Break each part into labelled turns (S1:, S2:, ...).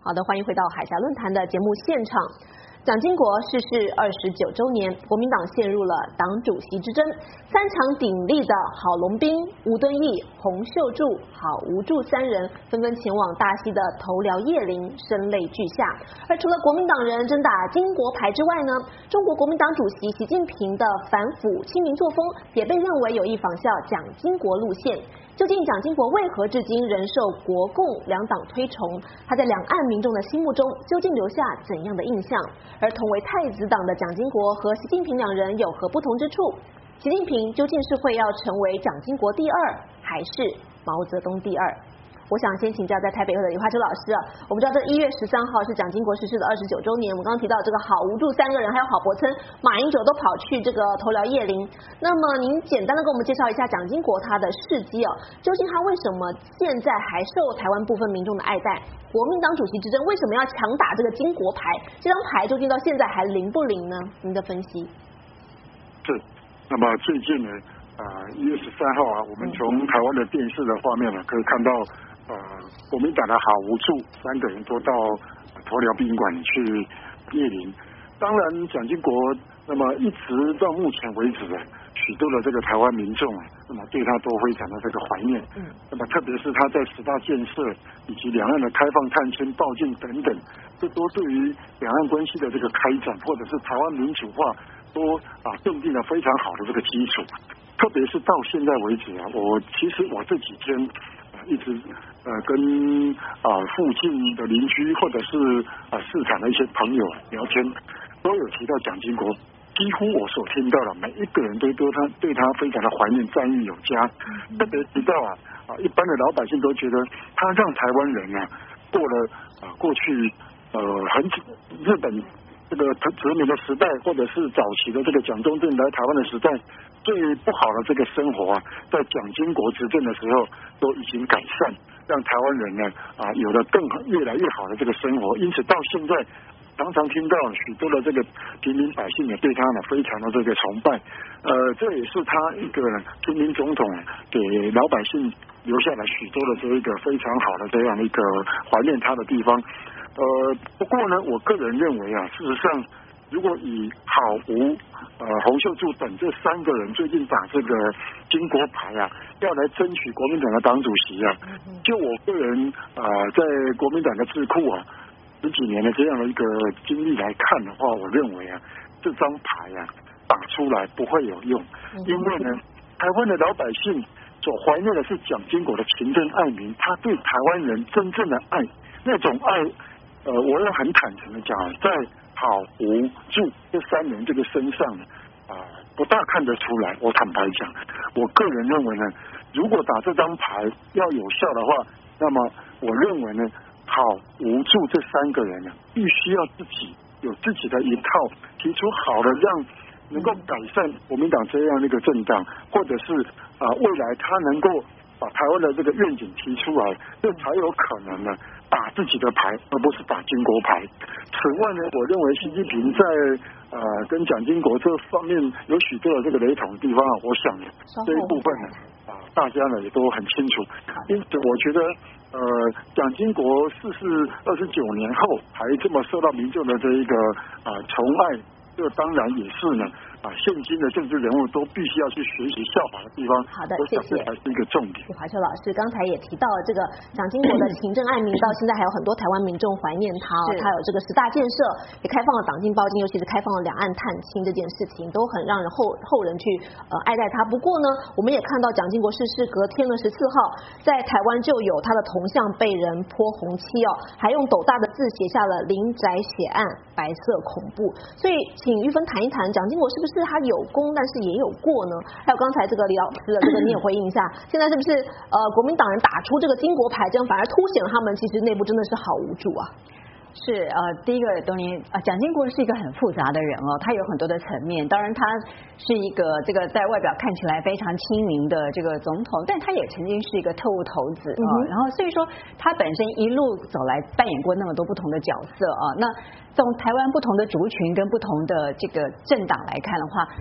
S1: 好的，欢迎回到海峡论坛的节目现场。蒋经国逝世29周年，国民党陷入了党主席之争，三强鼎立的郝龙斌、吴敦义、洪秀柱、郝吴柱三人纷纷前往大溪的头寮叶林，声泪俱下。而除了国民党人争打金国牌之外呢，中国国民党主席习近平的反腐亲民作风也被认为有意仿效蒋经国路线。究竟蒋经国为何至今仍受国共两党推崇？他在两岸民众的心目中究竟留下怎样的印象？而同为太子党的蒋经国和习近平两人有何不同之处？习近平究竟是会要成为蒋经国第二，还是毛泽东第二？我想先请教在台北会的李华秋老师啊，我们知道这1月13号是蒋经国逝世的29周年，我们刚刚提到这个郝吴柱三个人，还有郝柏村、马英九都跑去这个头寮叶林。那么您简单的给我们介绍一下蒋经国他的事迹哦，究竟他为什么现在还受台湾部分民众的爱戴？国民党主席之争为什么要强打这个金国牌？这张牌究竟到现在还灵不灵呢？您的分析？
S2: 是，那么最近呢，1月13号啊，我们从台湾的电视的画面呢，可以看到。国民党的郝吴柱三个人都到头寮宾馆去谒陵。当然，蒋经国那么一直到目前为止许多的这个台湾民众那么对他都非常的这个怀念。那么特别是他在10大建设以及两岸的开放探亲、报禁等等，这都对于两岸关系的这个开展或者是台湾民主化都奠定了非常好的这个基础。特别是到现在为止其实我这几天一直跟附近的邻居或者是市场的一些朋友聊天，都有提到蒋经国。几乎我所听到的每一个人都对他非常的怀念，赞誉有加。特别提到一般的老百姓都觉得他让台湾人过了过去日本这个殖民的时代，或者是早期的这个蒋中正来台湾的时代，最不好的这个生活在蒋经国执政的时候都已经改善，让台湾人呢有了越来越好的这个生活。因此到现在常常听到许多的这个平民百姓也对他呢非常的这个崇拜。这也是他一个平民总统给老百姓留下了许多的这一个非常好的这样一个怀念他的地方。不过呢，我个人认为事实上，如果以郝吴、洪秀柱等这三个人最近打这个金国牌要来争取国民党的党主席就我个人在国民党的智库10几年的这样的一个经历来看的话，我认为这张牌打出来不会有用，因为呢，台湾的老百姓所怀念的是蒋经国的勤政爱民，他对台湾人真正的爱，那种爱。我要很坦诚的讲，在郝吴柱这三人这个身上不大看得出来。我坦白讲，我个人认为呢，如果打这张牌要有效的话，那么我认为呢，郝吴柱这三个人必须要有自己的一套，提出好的让能够改善国民党这样的一个政党，或者是未来他能够把台湾的这个愿景提出来，这才有可能呢打自己的牌，而不是打金国牌。此外呢，我认为习近平在跟蒋经国这方面有许多的这个雷同的地方我想这一部分大家呢也都很清楚。因此我觉得蒋经国逝世29年后还这么受到民众的这一个崇爱，这当然也是呢现今的政治人物都必须要去学习效法的地方。
S1: 好的，谢谢。
S2: 这才是一个重点。
S1: 华秋老师刚才也提到了这个蒋经国的勤政爱民，到现在还有很多台湾民众怀念他他有这个10大建设，也开放了党禁报禁，尤其是开放了两岸探亲这件事情，都很让人后人去爱戴他。不过呢，我们也看到蒋经国逝世隔天的14号，在台湾就有他的铜像被人泼红漆还用斗大的字写下了"林宅血案，白色恐怖"。所以请玉芬谈一谈，蒋经国是不是他有功，但是也有过呢？还有刚才这个李老师的这个你也回应一下，现在是不是国民党人打出这个金国牌，这样反而凸显了他们其实内部真的是好无助
S3: 是第一个东尼蒋经国是一个很复杂的人他有很多的层面。当然他是一个这个在外表看起来非常亲民的这个总统，但他也曾经是一个特务头子然后所以说他本身一路走来扮演过那么多不同的角色那从台湾不同的族群跟不同的这个政党来看的话，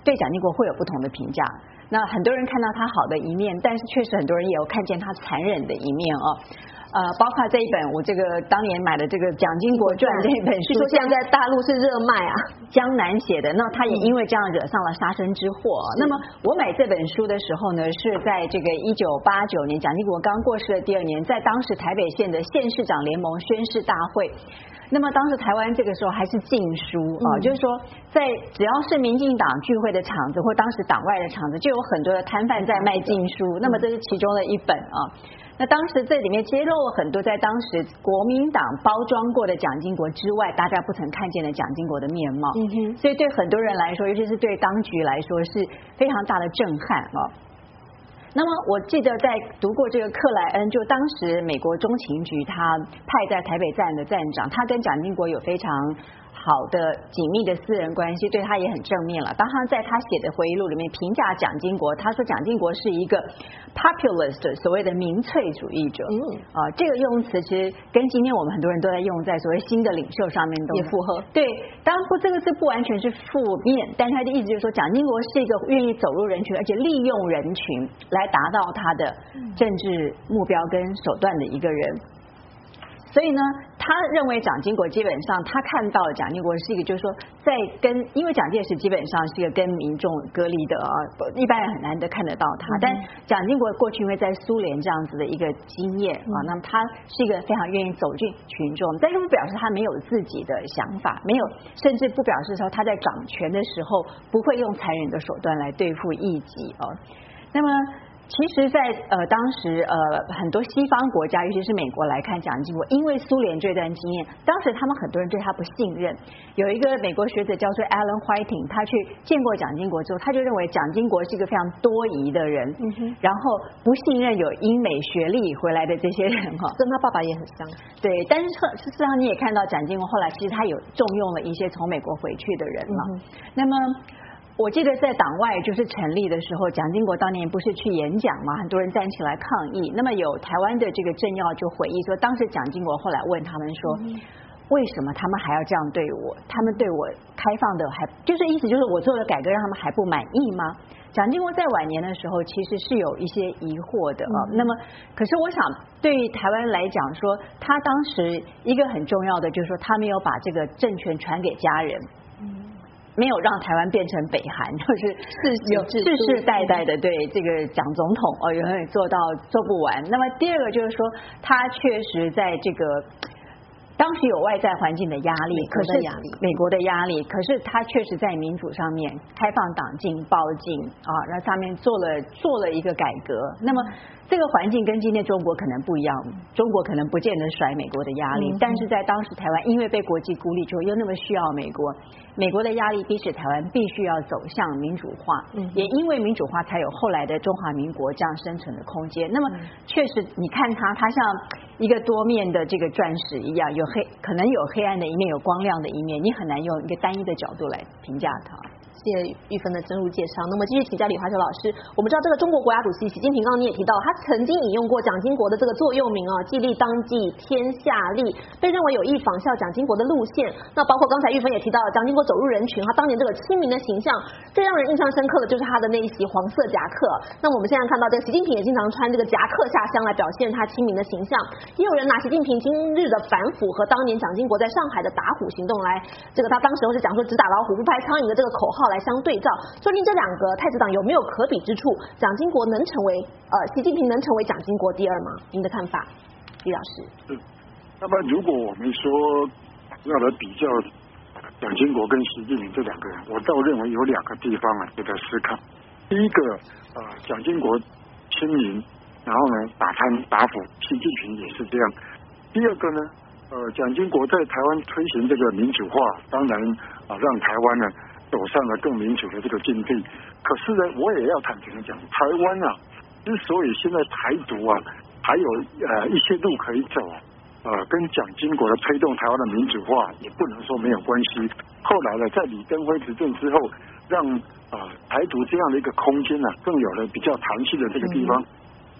S3: 对蒋经国会有不同的评价。那很多人看到他好的一面，但是确实很多人也有看见他残忍的一面哦。包括这一本我这个当年买的这个《蒋经国传》这本书，
S1: 说现在在大陆是热卖啊，
S3: 江南写的。那他也因为这样惹上了杀身之祸。那么我买这本书的时候呢，是在这个1989年蒋经国刚过世的第2年，在当时台北县的县市长联盟宣誓大会。那么当时台湾这个时候还是禁书啊，就是说在只要是民进党聚会的场子或当时党外的场子，就有很多的摊贩在卖禁书。那么这是其中的一本啊。那当时这里面揭露了很多在当时国民党包装过的蒋经国之外，大家不曾看见的蒋经国的面貌。所以对很多人来说，尤其是对当局来说，是非常大的震撼啊。那么我记得在读过这个克莱恩，就当时美国中情局他派在台北站的站长，他跟蒋经国有非常好的紧密的私人关系，对他也很正面了。当他在他写的回忆录里面评价蒋经国，他说蒋经国是一个 populist， 所谓的民粹主义者。这个用词其实跟今天我们很多人都在用在所谓新的领袖上面都
S1: 也符合。
S3: 对，当然这个是不完全是负面，但是他的意思就是说蒋经国是一个愿意走入人群，而且利用人群来达到他的政治目标跟手段的一个人。所以呢，他认为蒋经国基本上他看到蒋经国是一个，就是说因为蒋介石基本上是一个跟民众割离的一般人很难得看得到他。但蒋经国过去因为在苏联这样子的一个经验那么他是一个非常愿意走进群众，但是不表示他没有自己的想法，没有，甚至不表示说他在掌权的时候不会用残忍的手段来对付异己那么其实在当时很多西方国家，尤其是美国来看蒋经国，因为苏联这段经验，当时他们很多人对他不信任。有一个美国学者叫做 Alan Whiting， 他去见过蒋经国之后，他就认为蒋经国是一个非常多疑的人，然后不信任有英美学历回来的这些人
S1: 跟他爸爸也很像。
S3: 对，但是事实上你也看到蒋经国后来其实他有重用了一些从美国回去的人嘛。那么我记得在党外就是成立的时候，蒋经国当年不是去演讲嘛，很多人站起来抗议。那么有台湾的这个政要就回忆说，当时蒋经国后来问他们说，为什么他们还要这样对我？他们对我开放的还就是意思就是我做的改革让他们还不满意吗？蒋经国在晚年的时候其实是有一些疑惑的那么可是我想对于台湾来讲说，他当时一个很重要的就是说他没有把这个政权传给家人。没有让台湾变成北韩，就是世世代代的对这个蒋总统永远做不完。那么第二个就是说，他确实在这个当时有外在环境的压力，美国的压力，可是他确实在民主上面开放党禁、报禁然后上面做了一个改革。那么这个环境跟今天中国可能不一样，中国可能不见得甩美国的压力，但是在当时台湾因为被国际孤立之后又那么需要美国的压力逼使台湾必须要走向民主化，也因为民主化才有后来的中华民国这样生存的空间。那么确实你看他像一个多面的这个钻石一样，可能有黑暗的一面，有光亮的一面，你很难用一个单一的角度来评价它。
S1: 谢谢玉芬的深入介绍。那么继续请教李华修老师，我们知道这个中国国家主席习近平，刚刚你也提到，他曾经引用过蒋经国的这个座右铭既立当即天下利，被认为有意仿效蒋经国的路线。那包括刚才玉芬也提到了，蒋经国走入人群，他当年这个亲民的形象，最让人印象深刻的就是他的那一袭黄色夹克。那我们现在看到这个习近平也经常穿这个夹克下乡来表现他亲民的形象。也有人拿习近平今日的反腐和当年蒋经国在上海的打虎行动来，这个他当时候是讲说只打老虎不拍苍蝇的这个口号来相对照。究竟这两个太子党有没有可比之处？蒋经国能成为习近平能成为蒋经国第二吗？您的看法，李老师。
S2: 那么如果我们说要来比较蒋经国跟习近平这两个人，我倒认为有两个地方值得思考。第一个蒋经国亲民，然后呢打贪打腐，习近平也是这样。第二个呢蒋经国在台湾推行这个民主化，当然让台湾呢走上了更民主的这个境地。可是呢，我也要坦诚的讲，台湾之所以现在台独还有一些路可以走跟蒋经国的推动台湾的民主化也不能说没有关系。后来呢，在李登辉执政之后，让台独这样的一个空间更有了比较弹性的这个地方。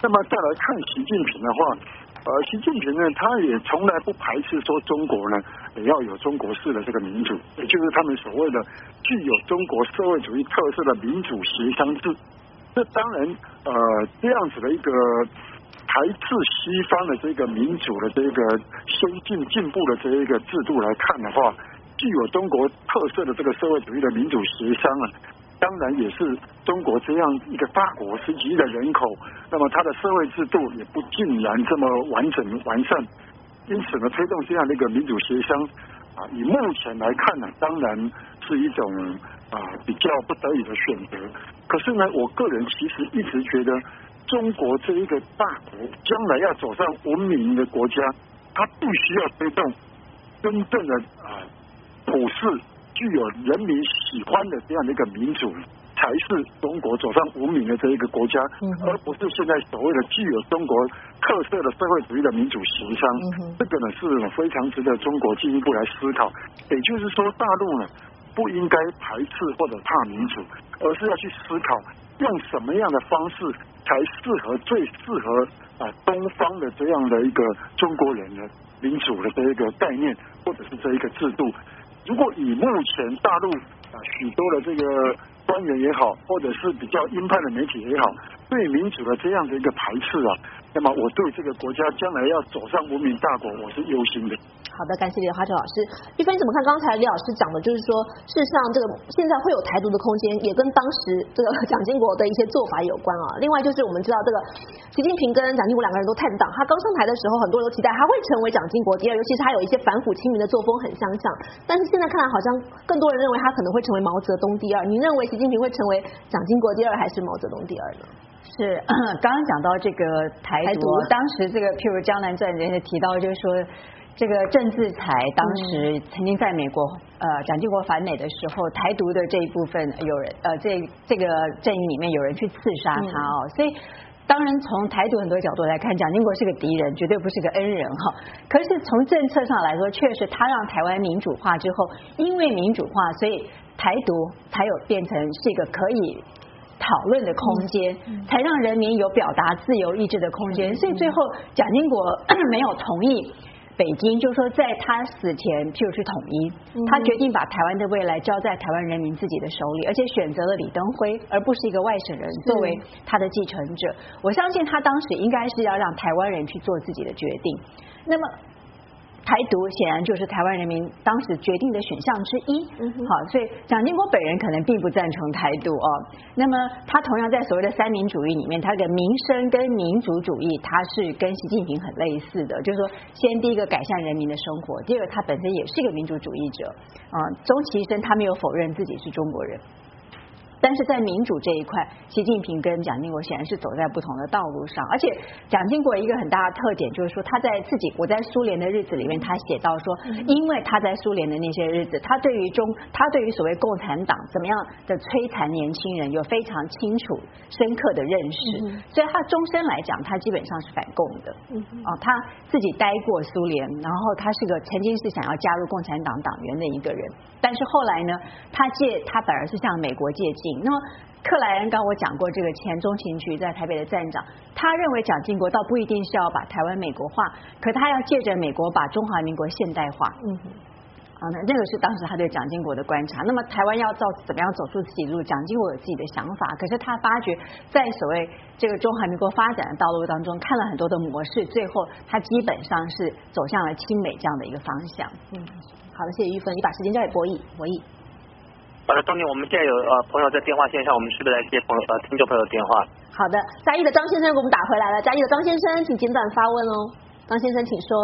S2: 那么再来看习近平的话，习近平呢，他也从来不排斥说中国呢也要有中国式的这个民主，也就是他们所谓的具有中国社会主义特色的民主协商制。这当然，这样子的一个排斥西方的这个民主的这个先进进步的这一个制度来看的话，具有中国特色的这个社会主义的民主协商啊，当然也是中国这样一个大国10几亿的人口，那么它的社会制度也不尽然这么完整完善，因此呢，推动这样的一个民主协商啊，以目前来看呢，当然是一种比较不得已的选择。可是呢，我个人其实一直觉得，中国这一个大国将来要走上文明的国家，它必须要推动真正的普世、具有人民喜欢的这样的一个民主，才是中国走上文明的这一个国家，而不是现在所谓的具有中国特色的社会主义的民主协商。这个呢是非常值得中国进一步来思考。也就是说，大陆呢不应该排斥或者怕民主，而是要去思考用什么样的方式才最适合东方的这样的一个中国人的民主的这一个概念，或者是这一个制度。如果以目前大陆许多的这个官员也好，或者是比较鹰派的媒体也好，对民主的这样的一个排斥那么我对这个国家将来要走上文明大国，我是忧心的。
S1: 好的，感谢李华哲老师。玉芬，你怎么看刚才李老师讲的，就是说，事实上这个现在会有台独的空间，也跟当时这个蒋经国的一些做法有关啊。另外就是我们知道这个习近平跟蒋经国两个人都探党，他刚上台的时候，很多人都期待他会成为蒋经国第二，尤其是他有一些反腐亲民的作风很相像。但是现在看来，好像更多人认为他可能会成为毛泽东第二。您认为习近平会成为蒋经国第二，还是毛泽东第二呢？
S3: 是刚刚讲到这个台独，当时这个譬如《江南传》人也提到，就是说这个郑自才当时曾经在美国蒋经国反美的时候，台独的这一部分有人这个阵营里面有人去刺杀他所以当然从台独很多角度来看，蒋经国是个敌人，绝对不是个恩人可是从政策上来说，确实他让台湾民主化之后，因为民主化，所以台独才有变成是一个可以讨论的空间，才让人民有表达自由意志的空间。所以最后蒋经国没有同意北京，就是说在他死前譬如去统一，他决定把台湾的未来交在台湾人民自己的手里，而且选择了李登辉，而不是一个外省人作为他的继承者。我相信他当时应该是要让台湾人去做自己的决定。那么台独显然就是台湾人民当时决定的选项之一。好，所以蒋经国本人可能并不赞成台独那么他同样在所谓的三民主义里面，他的民生跟民族主义，他是跟习近平很类似的，就是说先第一个改善人民的生活，第二他本身也是一个民主主义者终其一生他没有否认自己是中国人。但是在民主这一块，习近平跟蒋经国显然是走在不同的道路上，而且蒋经国一个很大的特点就是说，他在我在苏联的日子里面，他写到说，因为他在苏联的那些日子，他对于所谓共产党怎么样的摧残年轻人有非常清楚深刻的认识，所以他终身来讲，他基本上是反共的。他自己待过苏联，然后他是个曾经是想要加入共产党党员的一个人，但是后来呢，他反而是向美国借镜。那么克莱恩刚我讲过，这个前中情局在台北的站长，他认为蒋经国倒不一定是要把台湾美国化，可他要借着美国把中华民国现代化。那个是当时他对蒋经国的观察。那么台湾要怎么样走出自己路，蒋经国有自己的想法，可是他发觉在所谓这个中华民国发展的道路当中，看了很多的模式，最后他基本上是走向了亲美这样的一个方向。
S1: 好的，谢谢玉芬，你把时间交给博弈。
S4: 好的，当年我们现在有朋友在电话线上，我们是不是来接听众朋友的电话？
S1: 好的，嘉义的张先生给我们打回来了。嘉义的张先生，请简短发问哦。张先生，请说。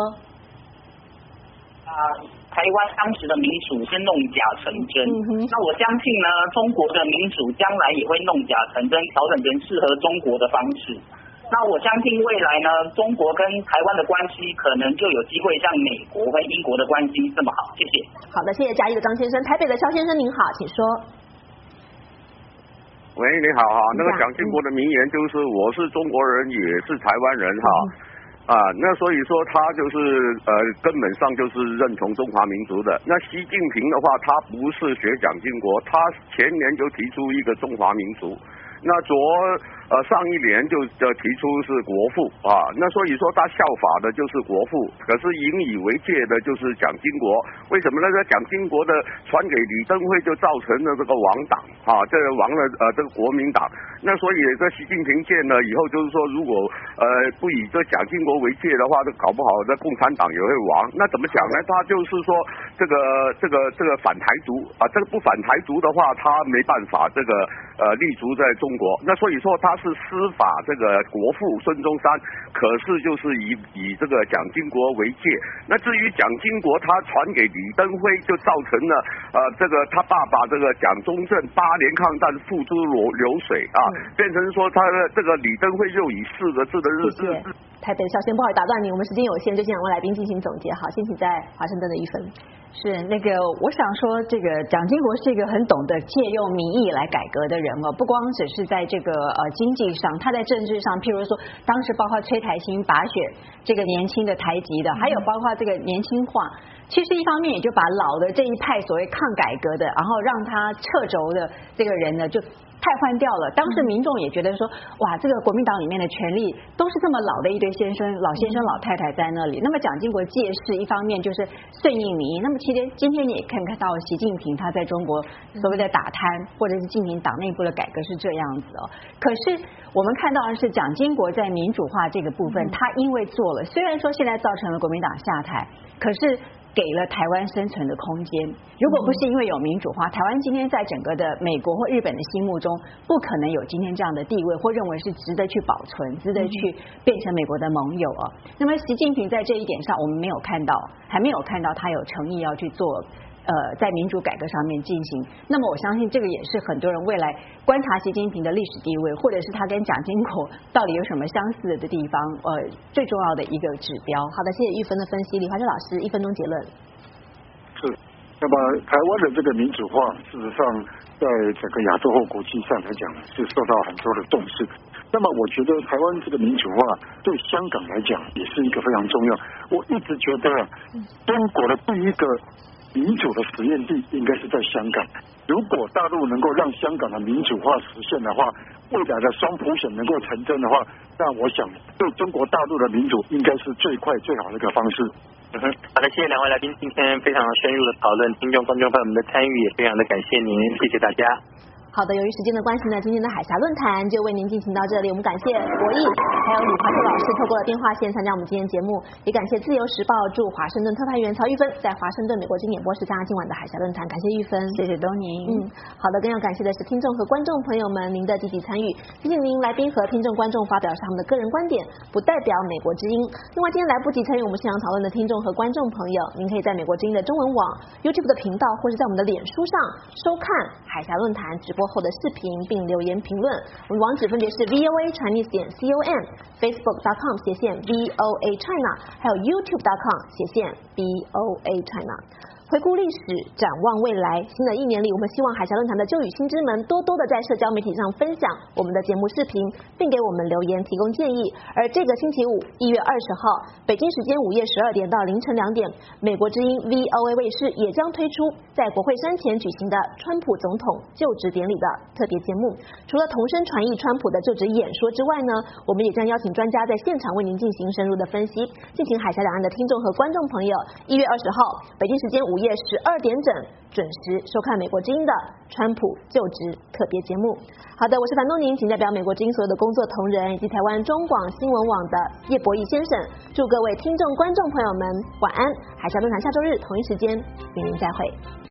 S5: 台湾当时的民主是弄假成真，那我相信呢，中国的民主将来也会弄假成真，调整成适合中国的方式。那我相信未来呢，中国跟台湾的关系可能就有机会像美国跟英国的关系这么好。谢谢。
S1: 好的，谢谢嘉义的张先生。台北的肖先生您好，请说。
S6: 喂，你好那个蒋经国的名言就是我是中国人也是台湾人那所以说他就是根本上就是认同中华民族的。那习近平的话，他不是学蒋经国，他前年就提出一个中华民族。那上一年就提出是国父啊，那所以说他效法的就是国父，可是引以为戒的就是蒋经国。为什么呢？这蒋经国的传给李登辉就造成了这个亡党啊，这个亡了这个国民党。那所以这习近平见了以后就是说，如果不以这蒋经国为戒的话，这搞不好这共产党也会亡。那怎么讲呢？他就是说这个反台独啊，这个不反台独的话，他没办法这个立足在中国。那所以说他是施法这个国父孙中山，可是就是以这个蒋经国为戒。那至于蒋经国他传给李登辉，就造成了这个他爸爸这个蒋中正8年抗战付诸流水啊，变成说他的这个李登辉又以4个字的日子。
S1: 台北小先不好意思打断你，我们时间有限，就请两位来宾进行总结。好，先请在华盛顿的玉芬。
S3: 是那个，我想说，这个蒋经国是一个很懂得借用民意来改革的人哦，不光只是在这个经济上，他在政治上，譬如说，当时包括崔台新拔选这个年轻的台籍的，还有包括这个年轻化。其实一方面也就把老的这一派所谓抗改革的，然后让他掣肘的这个人呢，就汰换掉了。当时民众也觉得说，哇，这个国民党里面的权力都是这么老的一堆老先生老太太在那里。那么蒋经国借势，一方面就是顺应民意。那么今天你也看到习近平他在中国所谓的打贪，或者是进行党内部的改革是这样子哦。可是我们看到的是蒋经国在民主化这个部分，他因为做了，虽然说现在造成了国民党下台，可是给了台湾生存的空间。如果不是因为有民主化，台湾今天在整个的美国或日本的心目中，不可能有今天这样的地位，或认为是值得去保存、值得去变成美国的盟友啊。那么习近平在这一点上，我们还没有看到他有诚意要去做。在民主改革上面进行，那么我相信这个也是很多人未来观察习近平的历史地位，或者是他跟蒋经国到底有什么相似的地方，最重要的一个指标。
S1: 好的，谢谢玉芬的分析，李华哲老师1分钟结论。
S2: 是，那么台湾的这个民主化，事实上在整个亚洲或国际上来讲是受到很多的重视。那么我觉得台湾这个民主化对香港来讲也是一个非常重要。我一直觉得中国的第一个民主的实验地应该是在香港。如果大陆能够让香港的民主化实现的话，未来的双普选能够成真的话，那我想对中国大陆的民主应该是最快最好的一个方式。
S4: 好的，谢谢两位来宾今天非常深入的讨论，听众观众朋友们的参与也非常的感谢您，谢谢大家。
S1: 好的，由于时间的关系呢，今天的海峡论坛就为您进行到这里。我们感谢博弈还有李华哲老师透过了电话线参加我们今天节目，也感谢自由时报驻华盛顿特派员曹玉芬在华盛顿美国经演播室加今晚的海峡论坛，感谢玉芬，
S3: 谢谢东宁。
S1: 好的，更要感谢的是听众和观众朋友们您的积极参与，提醒您来宾和听众观众发表是他们的个人观点，不代表美国之音。另外，今天来不及参与我们现场讨论的听众和观众朋友，您可以在美国之音的中文网 YouTube 的频道，或是在我们的脸书上收看海峡论坛直播后的视频，并留言评论。我们网址分别是 voachinese.com/VOA China， 还有 YouTube.com/VOA China。回顾历史，展望未来。新的一年里，我们希望海峡论坛的旧与新之门多多的在社交媒体上分享我们的节目视频，并给我们留言提供建议。而这个星期五1月20号，北京时间午夜12点到凌晨2点，美国之音 VOA 卫视也将推出在国会山前举行的川普总统就职典礼的特别节目。除了同声传译川普的就职演说之外呢，我们也将邀请专家在现场为您进行深入的分析。进行海峡两岸的听众和观众朋友，1月20号北京时间午夜12点整准时收看美国之音的川普就职特别节目。好的，我是樊东宁，请代表美国之音所有的工作同仁以及台湾中广新闻网的叶博弈先生，祝各位听众观众朋友们晚安。海峡论坛下周日同一时间与您再会。